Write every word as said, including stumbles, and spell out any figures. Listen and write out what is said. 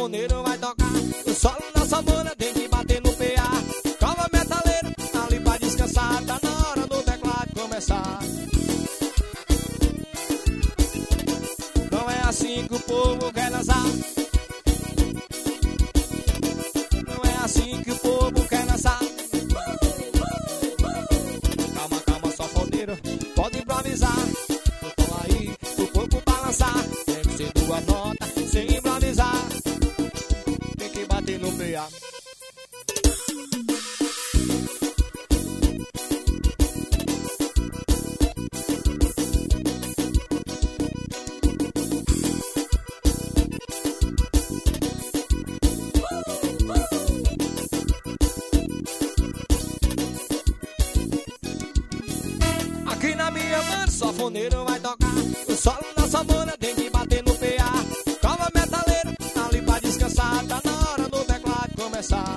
sanfoneiro vai tocar. O solo da sanfona tem que bater no P A. Calma, metaleiro, ali pra descansar. Tá na hora do teclado começar. Não é assim que o povo quer dançar. Não é assim que o povo quer dançar. Calma, calma, sanfoneiro, pode improvisar. Tô aí, o corpo balançar. Tem que ser duas notas, sem improvisar. Tem que bater no P A. Aqui na minha mão, sanfoneiro vai tocar. O solo da sanfona tem que bater no P A. Calma, metaleiro, ali pra descansar. Tá na hora do teclado começar.